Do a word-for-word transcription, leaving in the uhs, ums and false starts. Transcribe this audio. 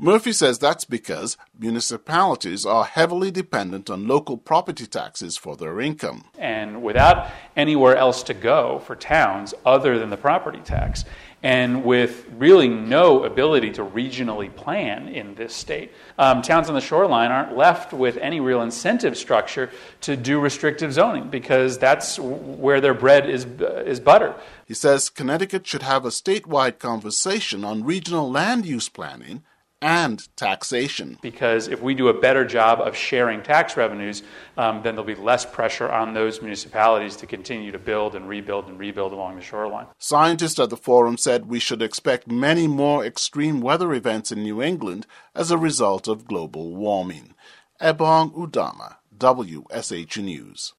Murphy says that's because municipalities are heavily dependent on local property taxes for their income. And without anywhere else to go for towns other than the property tax, and with really no ability to regionally plan in this state, um, towns on the shoreline aren't left with any real incentive structure to do restrictive zoning, because that's where their bread is uh, is buttered. He says Connecticut should have a statewide conversation on regional land use planning and taxation. Because if we do a better job of sharing tax revenues, um, then there'll be less pressure on those municipalities to continue to build and rebuild and rebuild along the shoreline. Scientists at the forum said we should expect many more extreme weather events in New England as a result of global warming. Ebong Udama, W S H News.